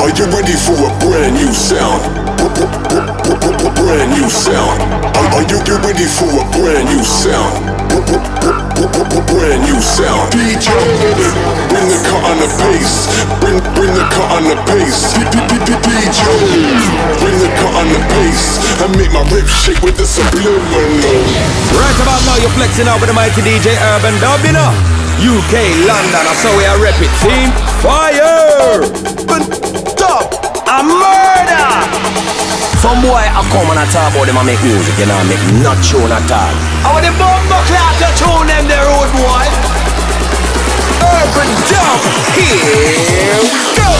Are you ready for a brand new sound? Brand new sound. Are you ready for a brand new sound? Brand new sound. DJ, bring the cut on the pace. Bring the cut on the pace. DJ, bring the cut on the pace and make my rip shake with the subliminal. Right about now, you're flexing out with the mighty DJ Urban Dub, you know. UK, London, that's how we are rep it. Team Fire! Dub! A murder! Some boy I come and I talk about them and make music, you know, make not tune at all. I want the bumbo clap to tune them, the road boy. Urban Dub, here we go!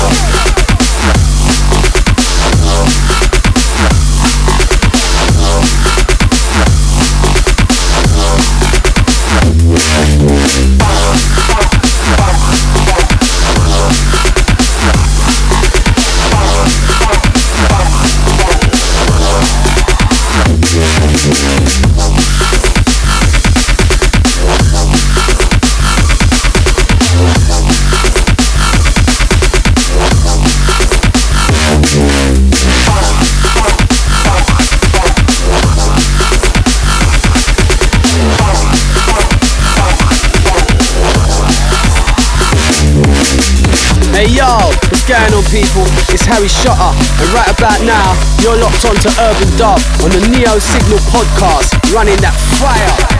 Hey yo, what's going on people? It's Harry Shotter, and right about now, you're locked onto Urban Dub on the Neo Signal podcast, running that fire.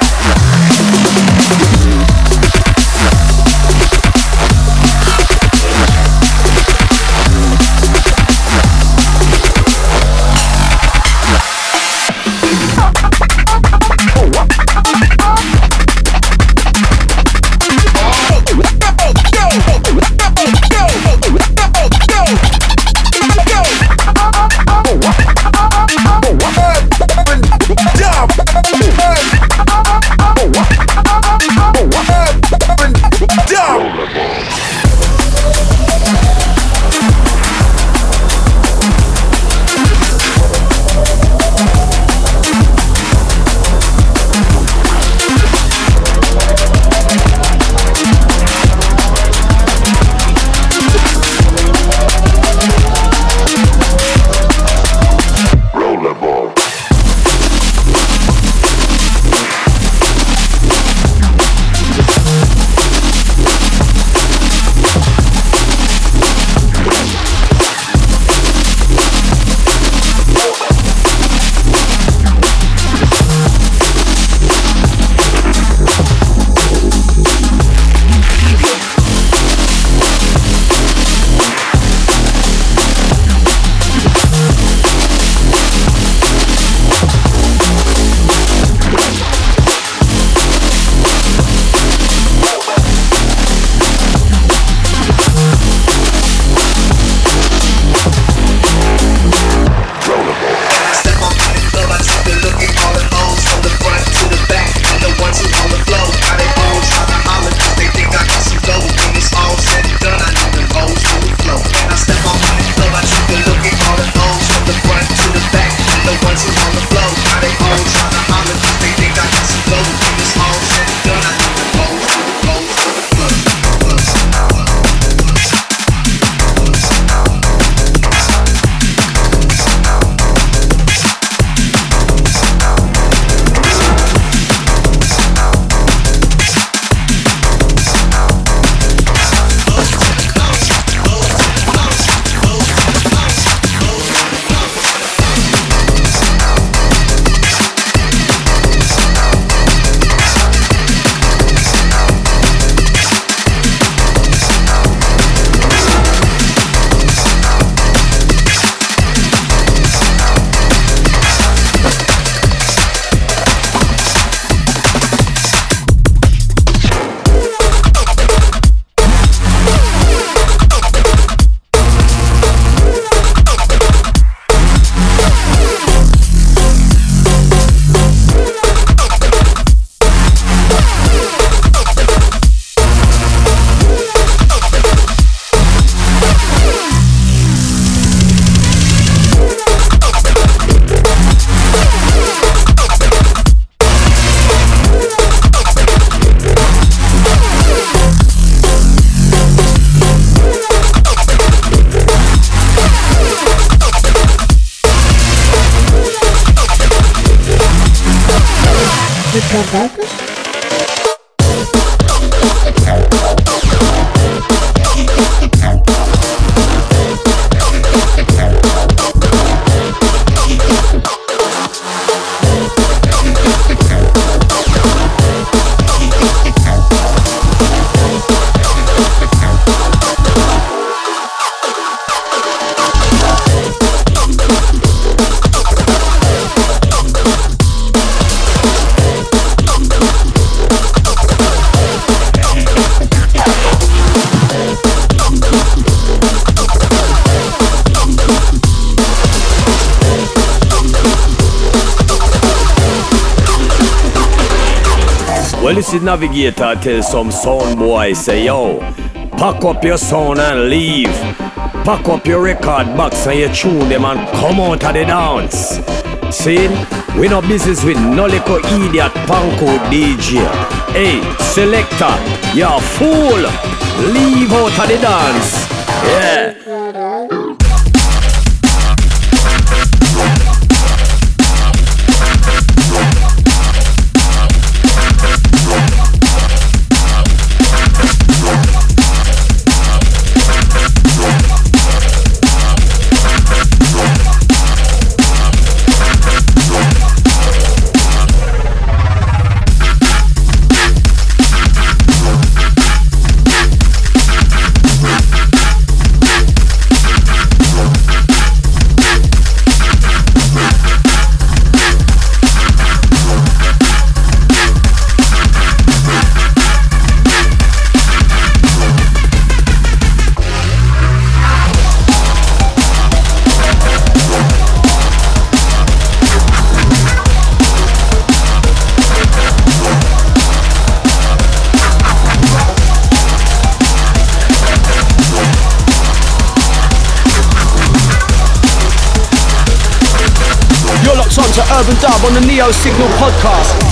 Well, this is Navigator tell some sound boy, say yo, pack up your sound and leave. Pack up your record box and you tune them and come out of the dance. See, we no business with no little idiot panko DJ. Hey, selector, you a fool. Leave out of the dance. Yeah. Urban Dub on the Neo Signal podcast.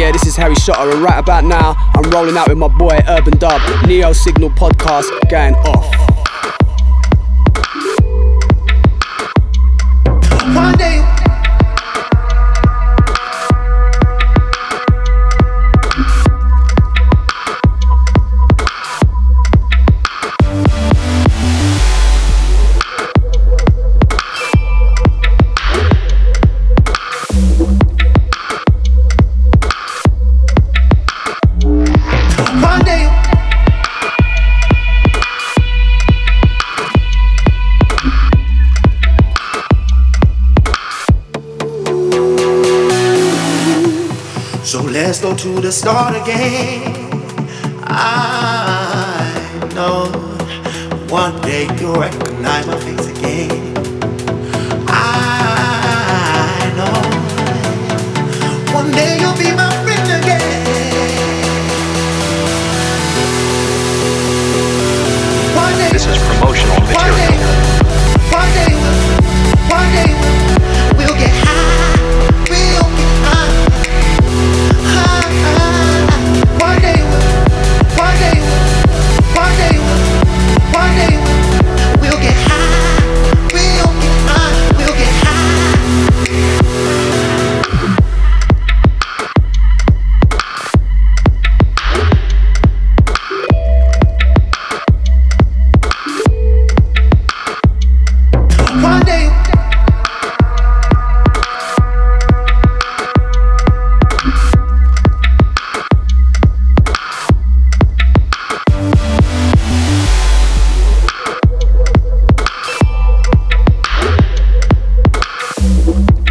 Yeah, this is Harry Shotter, and right about now, I'm rolling out with my boy Urban Dub, Neo Signal Podcast, going off. One day. So let's go to the start again. I know one day you'll recognize my face again. I know one day you'll be my friend again. One day, this is promotional material. One day we'll get high. We'll get high.